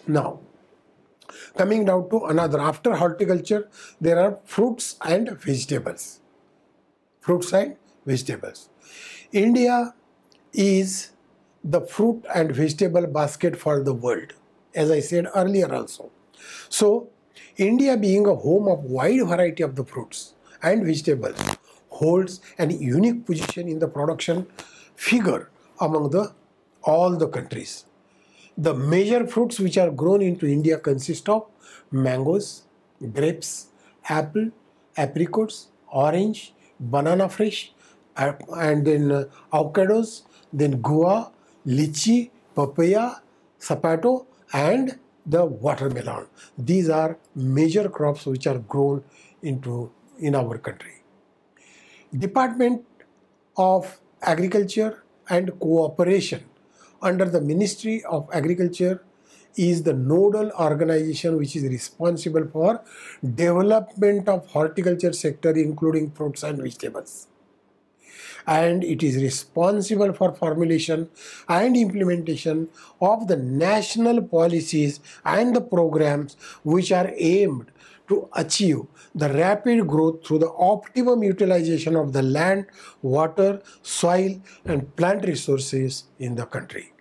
Now, coming down to another, after horticulture, there are fruits and vegetables. Fruits and vegetables. India is the fruit and vegetable basket for the world, as I said earlier also. So, India being a home of wide variety of the fruits and vegetables holds an unique position in the production figure among all the countries. The major fruits which are grown into India consist of mangoes, grapes, apple, apricots, orange, banana fresh, and then avocados, then guava, lychee, papaya, sapato, and the watermelon. These are major crops which are grown in our country. Department of Agriculture and Cooperation under the Ministry of Agriculture is the nodal organization which is responsible for development of horticulture sector, including fruits and vegetables. And it is responsible for formulation and implementation of the national policies and the programs which are aimed to achieve the rapid growth through the optimum utilization of the land, water, soil, and plant resources in the country.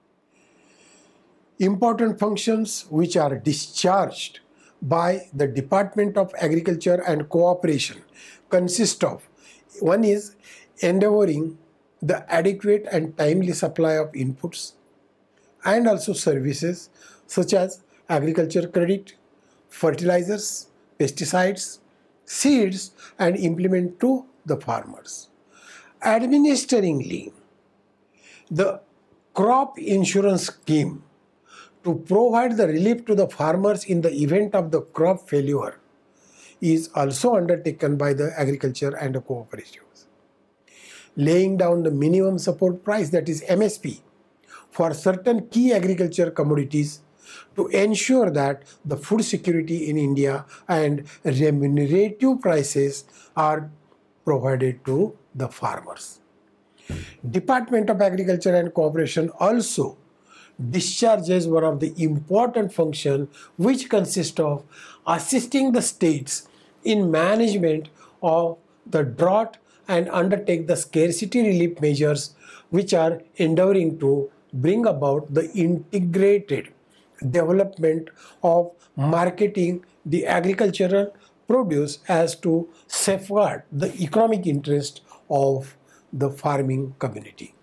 Important functions which are discharged by the Department of Agriculture and Cooperation consist of: one is endeavoring the adequate and timely supply of inputs and also services such as agriculture credit, fertilizers, pesticides, seeds, and implement to the farmers. Administering the crop insurance scheme to provide the relief to the farmers in the event of the crop failure is also undertaken by the agriculture and the cooperatives. Laying down the minimum support price, that is MSP, for certain key agriculture commodities to ensure that the food security in India and remunerative prices are provided to the farmers. Department of Agriculture and Cooperation also discharges one of the important functions which consists of assisting the states in management of the drought and undertake the scarcity relief measures which are endeavoring to bring about the integrated development of marketing the agricultural produce as to safeguard the economic interest of the farming community.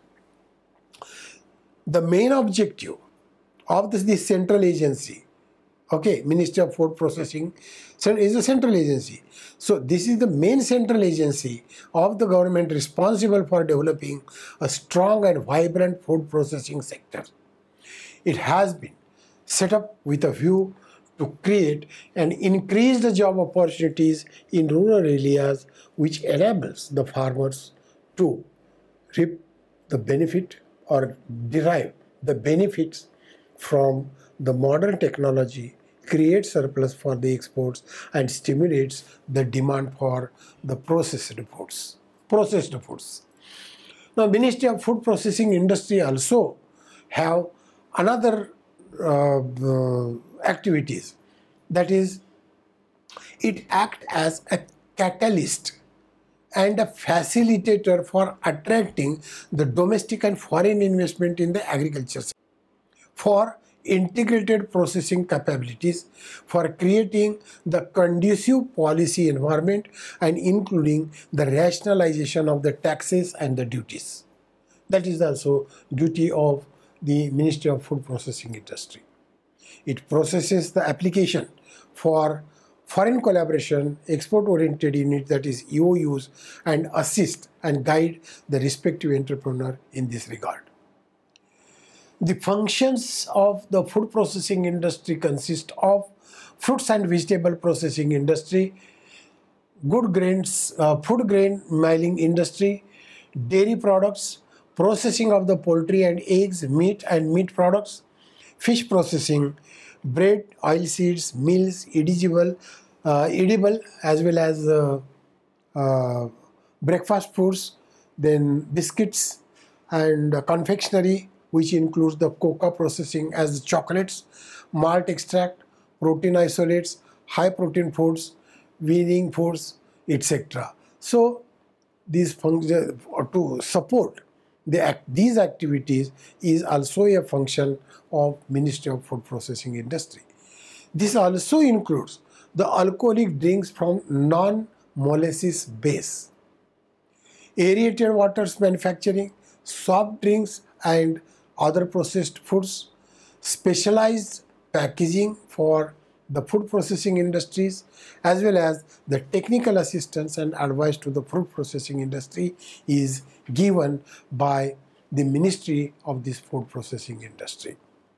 The main objective of this central agency, Ministry of Food Processing is a central agency. So this is the main central agency of the government responsible for developing a strong and vibrant food processing sector. It has been set up with a view to create and increase the job opportunities in rural areas, which enables the farmers to reap the benefit or derive the benefits from the modern technology, create surplus for the exports, and stimulates the demand for the processed foods. Now, Ministry of Food Processing Industry also have another activities, that is, it acts as a catalyst and a facilitator for attracting the domestic and foreign investment in the agriculture sector, for integrated processing capabilities, for creating the conducive policy environment, and including the rationalization of the taxes and the duties. That is also duty of the Ministry of Food Processing Industry. It processes the application for foreign collaboration, export-oriented unit, that is EOUs, and assist and guide the respective entrepreneur in this regard. The functions of the food processing industry consist of fruits and vegetable processing industry, food grain milling industry, dairy products, processing of the poultry and eggs, meat and meat products, fish processing, bread, oilseeds, meals, edible as well as breakfast foods, then biscuits and confectionery, which includes the cocoa processing as chocolates, malt extract, protein isolates, high protein foods, weaning foods, etc. So these functions to support these activities is also a function of Ministry of Food Processing Industry. This also includes the alcoholic drinks from non-molasses base, aerated waters manufacturing, soft drinks and other processed foods, specialized packaging for the food processing industries, as well as the technical assistance and advice to the food processing industry is given by the Ministry of this food processing industry.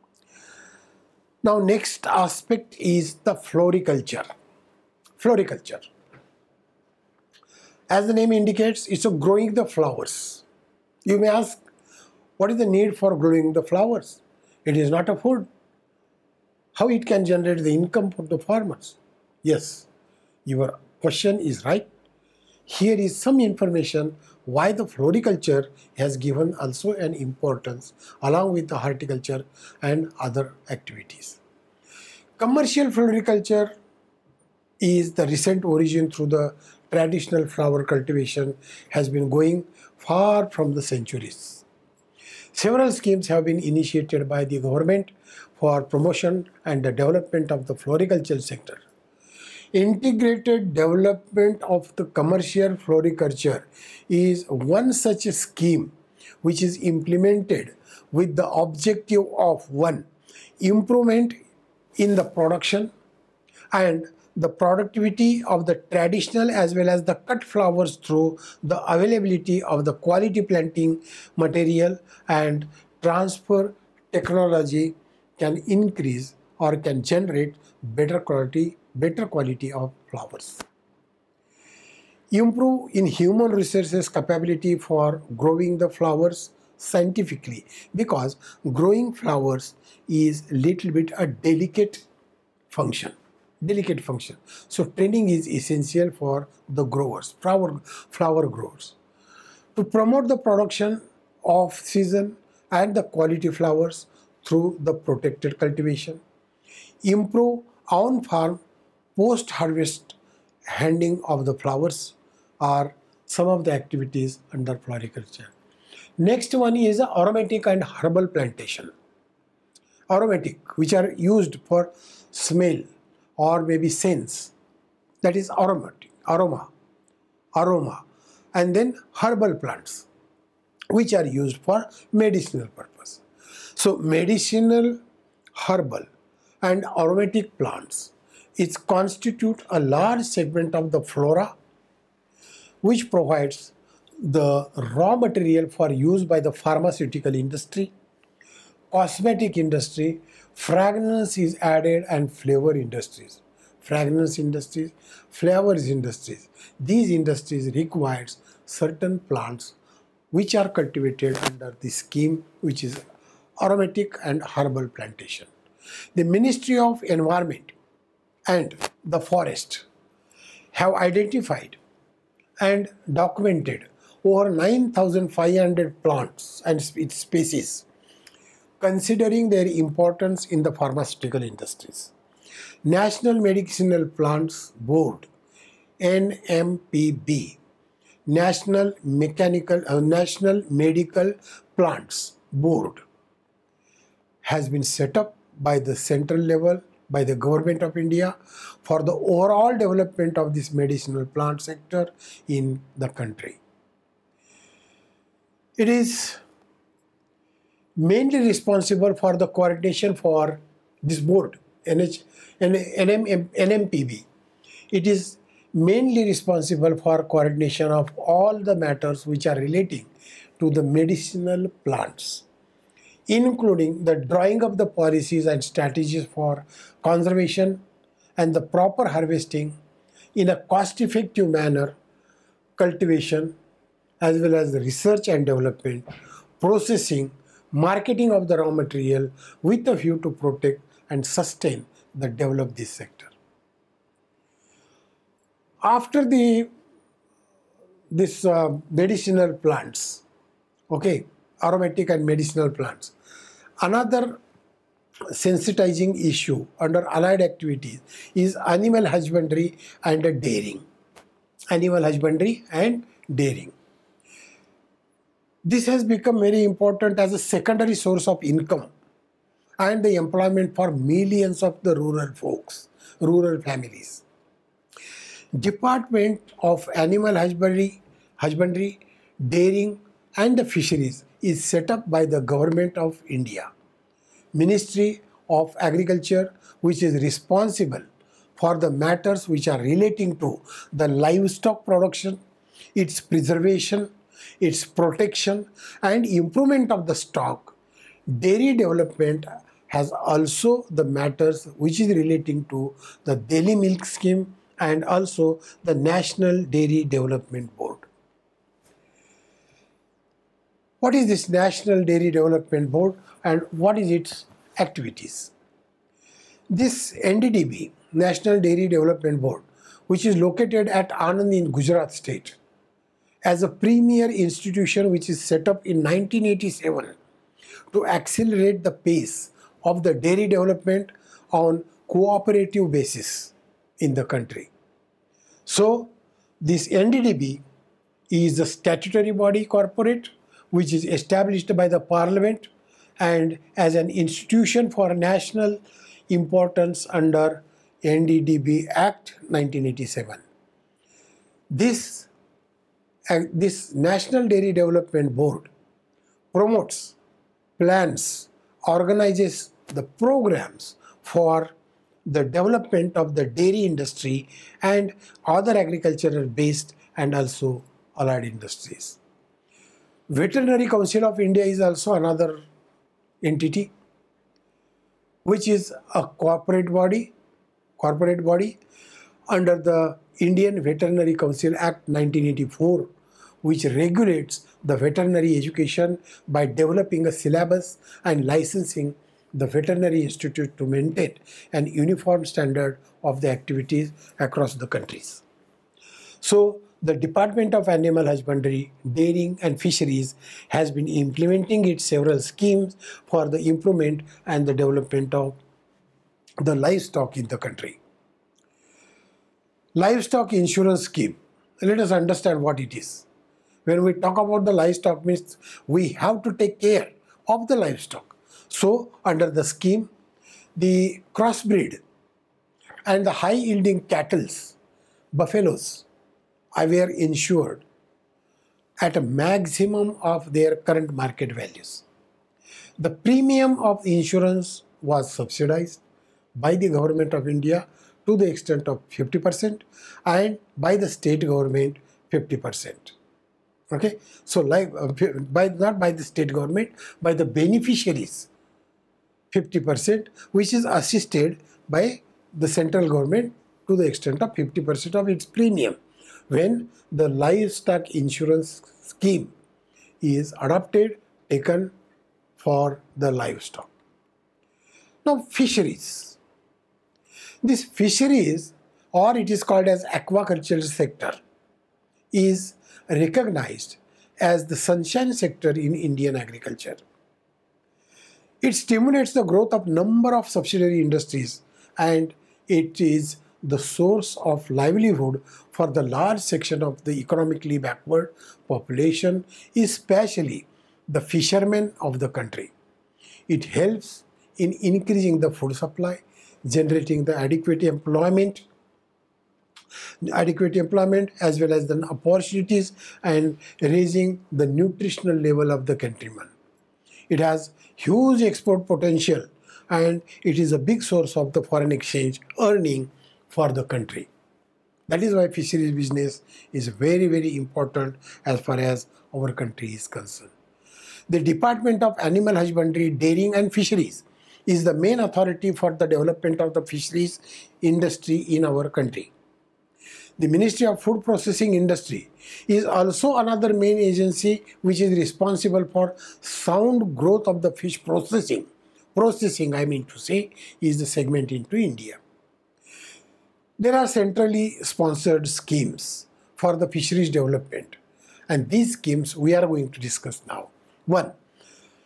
Now, next aspect is the floriculture. Floriculture, as the name indicates, it's a growing the flowers. You may ask, what is the need for growing the flowers? It is not a food. How it can generate the income for the farmers? Yes, your question is right. Here is some information why the floriculture has given also an importance along with the horticulture and other activities. Commercial floriculture is the recent origin through the traditional flower cultivation has been going far from the centuries. Several schemes have been initiated by the government for promotion and the development of the floriculture sector. Integrated development of the commercial floriculture is one such a scheme which is implemented with the objective of one, improvement in the production and the productivity of the traditional as well as the cut flowers through the availability of the quality planting material and transfer technology can increase or can generate better quality of flowers. Improve in human resources capability for growing the flowers scientifically, because growing flowers is little bit a delicate function. So training is essential for the growers, flower growers. To promote the production of season and the quality flowers through the protected cultivation. Improve on-farm post-harvest handling of the flowers are some of the activities under floriculture. Next one is aromatic and herbal plantation. Aromatic, which are used for smell or maybe scents, that is aromatic, aroma, and then herbal plants, which are used for medicinal purpose. So medicinal, herbal and aromatic plants, it constitute a large segment of the flora, which provides the raw material for use by the pharmaceutical industry, cosmetic industry, fragrance is added and flavor industries. Fragrance industries, flavors industries. These industries requires certain plants which are cultivated under the scheme which is aromatic and herbal plantation. The Ministry of Environment and the Forest have identified and documented over 9,500 plants and its species, considering their importance in the pharmaceutical industries. National Medicinal Plants Board, NMPB, National Medical Plants Board, has been set up by the central level, by the Government of India, for the overall development of this medicinal plant sector in the country. It is mainly responsible for the coordination for this board, NMPB. It is mainly responsible for coordination of all the matters which are relating to the medicinal plants, including the drawing of the policies and strategies for conservation and the proper harvesting in a cost-effective manner, cultivation, as well as the research and development, processing, marketing of the raw material with a view to protect and sustain the develop this sector. After this medicinal plants, okay, aromatic and medicinal plants, Another sensitizing issue under allied activities is animal husbandry and dairying. Animal husbandry and dairying. This has become very important as a secondary source of income and the employment for millions of the rural folks, rural families. Department of Animal Husbandry, Dairying and the Fisheries is set up by the Government of India. Ministry of Agriculture, which is responsible for the matters which are relating to the livestock production, its preservation, its protection and improvement of the stock. Dairy development has also the matters which is relating to the Delhi Milk Scheme and also the National Dairy Development Board. What is this National Dairy Development Board and what is its activities? This NDDB, National Dairy Development Board, which is located at Anand in Gujarat state, as a premier institution which is set up in 1987 to accelerate the pace of the dairy development on cooperative basis in the country. So, this NDDB is a statutory body corporate which is established by the Parliament and as an institution for national importance under NDDB Act 1987. This National Dairy Development Board promotes, plans, organizes the programs for the development of the dairy industry and other agricultural based and also allied industries. Veterinary Council of India is also another entity which is a corporate body under the Indian Veterinary Council Act 1984, which regulates the veterinary education by developing a syllabus and licensing the Veterinary Institute to maintain an uniform standard of the activities across the countries. So, the Department of Animal Husbandry, Dairying and Fisheries has been implementing its several schemes for the improvement and the development of the livestock in the country. Livestock Insurance Scheme. Let us understand what it is. When we talk about the livestock, means we have to take care of the livestock. So, under the scheme, the crossbreed and the high-yielding cattle, buffaloes, were insured at a maximum of their current market values. The premium of the insurance was subsidized by the Government of India to the extent of 50% and by the state government 50%. Okay, so not by the state government, by the beneficiaries 50%, which is assisted by the central government to the extent of 50% of its premium when the livestock insurance scheme is adopted, taken for the livestock. Now, fisheries. This fisheries, or it is called as aquaculture sector, is recognized as the sunshine sector in Indian agriculture. It stimulates the growth of number of subsidiary industries and it is the source of livelihood for the large section of the economically backward population, especially the fishermen of the country. It helps in increasing the food supply, generating the adequate employment as well as the opportunities and raising the nutritional level of the countrymen. It has huge export potential and it is a big source of the foreign exchange earning for the country. That is why fisheries business is very, very important as far as our country is concerned. The Department of Animal Husbandry, Dairying and Fisheries is the main authority for the development of the fisheries industry in our country. The Ministry of Food Processing Industry is also another main agency which is responsible for sound growth of the fish processing. Processing, I mean to say, is the segment into India. There are centrally sponsored schemes for the fisheries development and these schemes we are going to discuss now. One,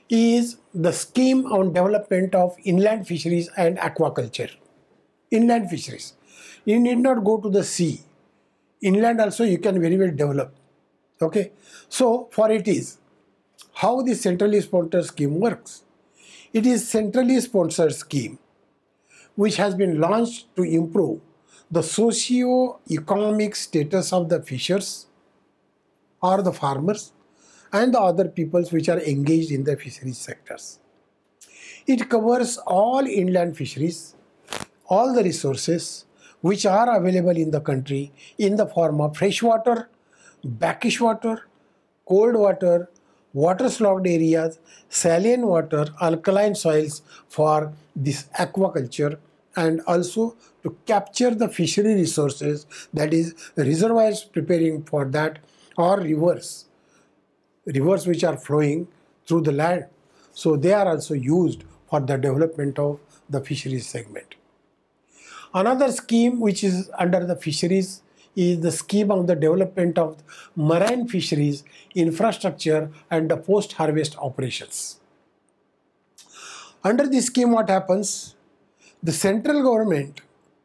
is the scheme on development of inland fisheries and aquaculture. Inland fisheries. You need not go to the sea. Inland also you can very well develop. Okay. So for it is how the centrally sponsored scheme works. It is centrally sponsored scheme which has been launched to improve the socio-economic status of the fishers or the farmers and the other peoples which are engaged in the fisheries sectors. It covers all inland fisheries, all the resources which are available in the country in the form of fresh water, brackish water, cold water, water-slogged areas, saline water, alkaline soils for this aquaculture, and also to capture the fishery resources, that is reservoirs preparing for that, or rivers which are flowing through the land. So they are also used for the development of the fisheries segment. Another scheme which is under the fisheries is the scheme on the development of marine fisheries infrastructure and the post-harvest operations. Under this scheme, what happens? The central government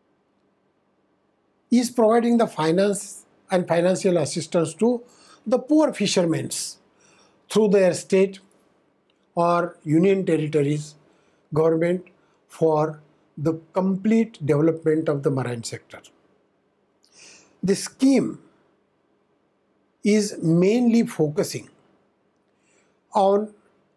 is providing the finance and financial assistance to the poor fishermen through their state or union territories government for the complete development of the marine sector. The scheme is mainly focusing on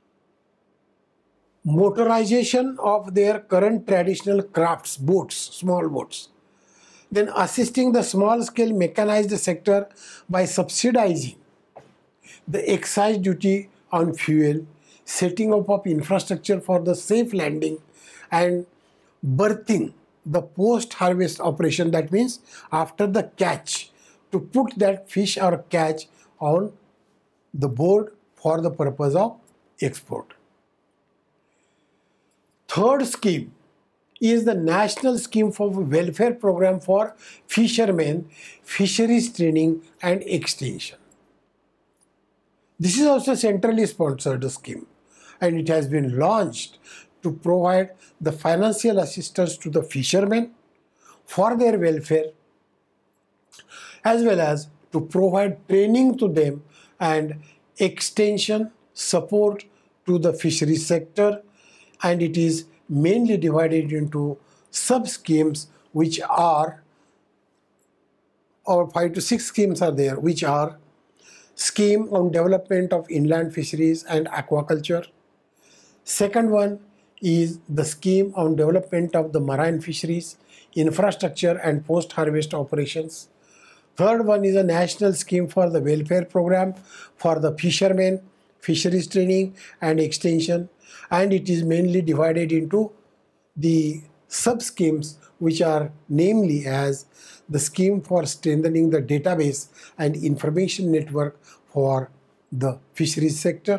motorization of their current traditional crafts, boats, small boats, then assisting the small-scale mechanized sector by subsidizing the excise duty on fuel, setting up of infrastructure for the safe landing, and birthing the post-harvest operation. That means after the catch, to put that fish or catch on the board for the purpose of export. Third scheme is the National Scheme for Welfare Program for Fishermen, Fisheries Training and Extension. This is also a centrally sponsored scheme, and it has been launched to provide the financial assistance to the fishermen for their welfare, as well as to provide training to them and extension support to the fisheries sector, and it is mainly divided into sub-schemes which are, or 5 to 6 schemes are there, which are scheme on development of inland fisheries and aquaculture. Second one is the scheme on development of the marine fisheries, infrastructure and post-harvest operations. Third one is a national scheme for the welfare program for the fishermen, fisheries training and extension, and it is mainly divided into the sub-schemes which are namely as the scheme for strengthening the database and information network for the fisheries sector.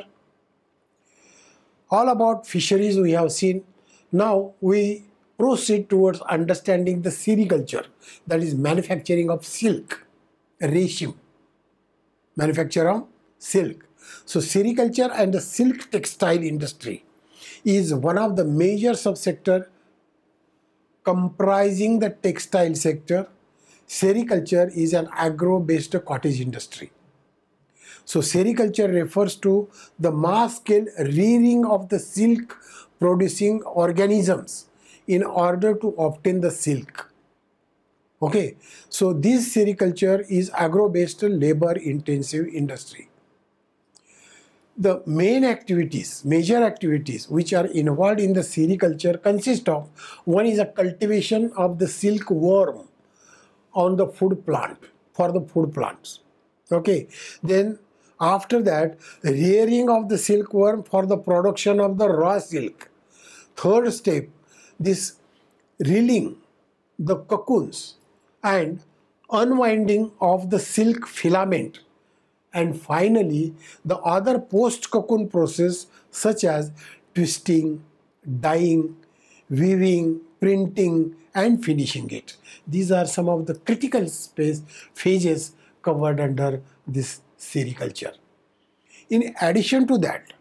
All about fisheries we have seen. Now we proceed towards understanding the sericulture, that is manufacturing of silk, resin, manufacture of silk. So sericulture and the silk textile industry is one of the major subsector comprising the textile sector. Sericulture is an agro-based cottage industry. So sericulture refers to the mass-scale rearing of the silk producing organisms in order to obtain the silk. Okay, so this sericulture is agro-based labor-intensive industry. The main activities, major activities which are involved in the sericulture consist of, one is a cultivation of the silkworm on the food plant, for the food plants. Okay, then after that, rearing of the silkworm for the production of the raw silk. Third step, this reeling the cocoons and unwinding of the silk filament. And finally, the other post-cocoon process such as twisting, dyeing, weaving, printing and finishing it. These are some of the critical phases covered under this sericulture. In addition to that,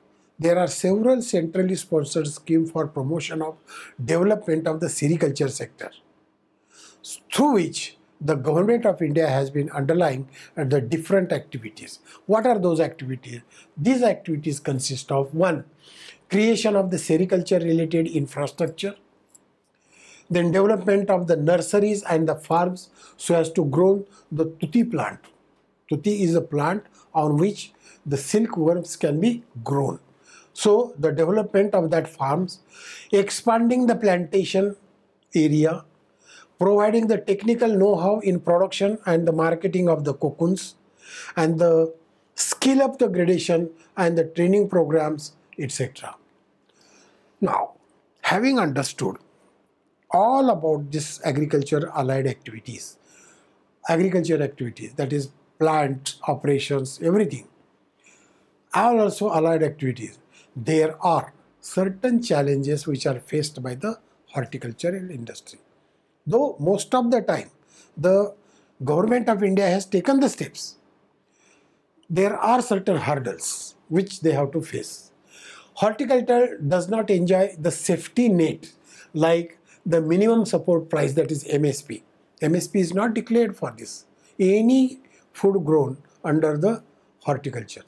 there are several centrally sponsored schemes for promotion of development of the sericulture sector, through which the government of India has been underlying the different activities. What are those activities? These activities consist of: 1. Creation of the sericulture related infrastructure, then development of the nurseries and the farms so as to grow the tutti plant. Tutti is a plant on which the silkworms can be grown. So the development of that farms, expanding the plantation area, providing the technical know-how in production and the marketing of the cocoons, and the skill up the gradation and the training programs, etc. Now, having understood all about this agriculture allied activities, that is plant operations, everything, are also allied activities. There are certain challenges which are faced by the horticultural industry. Though most of the time the government of India has taken the steps, there are certain hurdles which they have to face. Horticulture does not enjoy the safety net like the minimum support price, that is MSP. MSP is not declared for this, any food grown under the horticulture.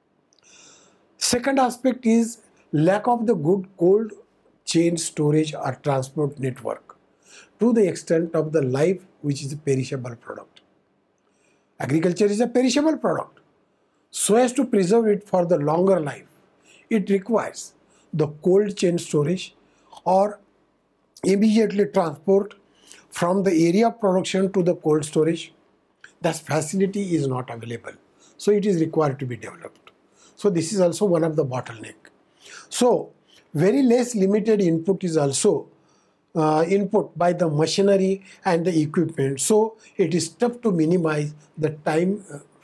Second aspect is lack of the good cold chain storage or transport network to the extent of the life which is a perishable product. Agriculture is a perishable product. So as to preserve it for the longer life, it requires the cold chain storage or immediately transport from the area of production to the cold storage. That facility is not available. So it is required to be developed. So this is also one of the bottleneck. So very less limited input is also input by the machinery and the equipment. So it is tough to minimize the time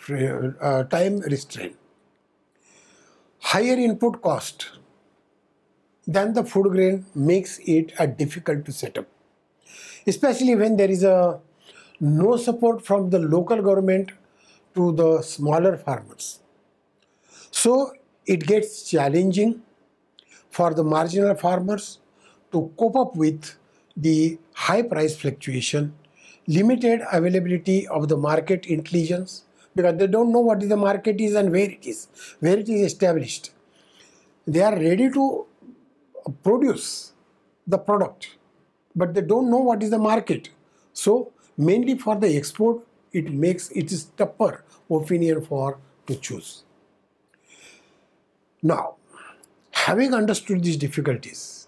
restraint. Higher input cost than the food grain makes it difficult to set up, especially when there is no support from the local government to the smaller farmers. So it gets challenging for the marginal farmers to cope up with the high price fluctuation, limited availability of the market intelligence, because they don't know what the market is and where it is established. They are ready to produce the product, but they don't know what is the market. So mainly for the export, it is tougher opinion for to choose. Now, having understood these difficulties,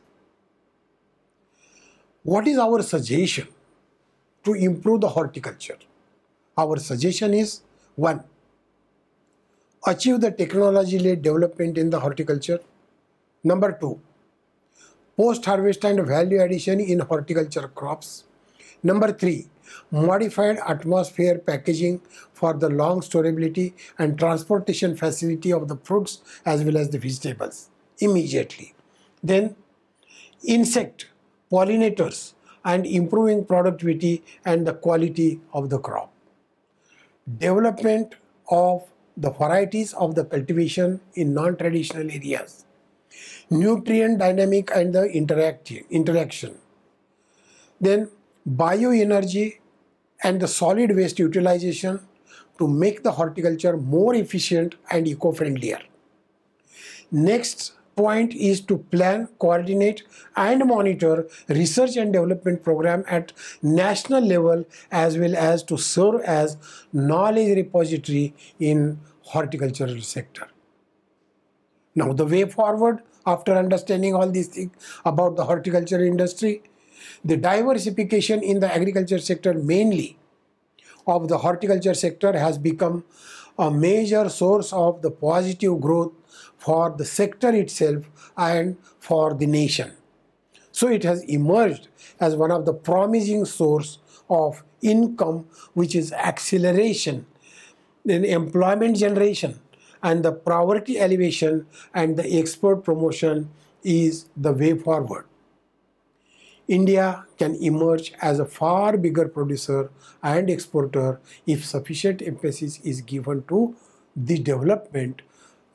what is our suggestion to improve the horticulture? Our suggestion is: 1. Achieve the technology-led development in the horticulture. Number 2. Post-harvest and value addition in horticulture crops. Number 3. Modified atmosphere packaging for the long storability and transportation facility of the fruits as well as the vegetables immediately. Then insect, pollinators, and improving productivity and the quality of the crop. Development of the varieties of the cultivation in non-traditional areas. Nutrient dynamic and the interaction. Then bioenergy and the solid waste utilization to make the horticulture more efficient and eco-friendlier. Next point is to plan, coordinate and monitor research and development program at national level as well as to serve as knowledge repository in horticultural sector. Now the way forward after understanding all these things about the horticulture industry, the diversification in the agriculture sector mainly of the horticulture sector has become a major source of the positive growth for the sector itself and for the nation. So it has emerged as one of the promising source of income, which is acceleration in employment generation, and the poverty elevation and the export promotion is the way forward. India can emerge as a far bigger producer and exporter if sufficient emphasis is given to the development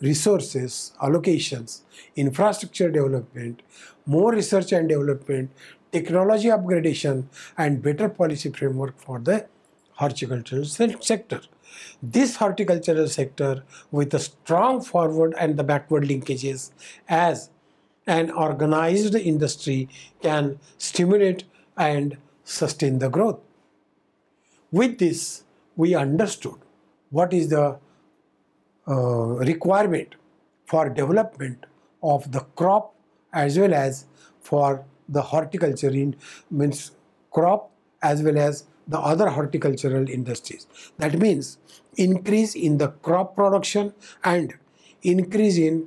resources, allocations, infrastructure development, more research and development, technology upgradation, and better policy framework for the horticultural sector. This horticultural sector, with the strong forward and the backward linkages as an organized industry, can stimulate and sustain the growth. With this, we understood what is the requirement for development of the crop as well as for the horticulture means crop as well as the other horticultural industries. That means increase in the crop production and increase in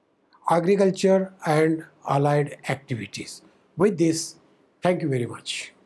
agriculture and allied activities. With this, thank you very much.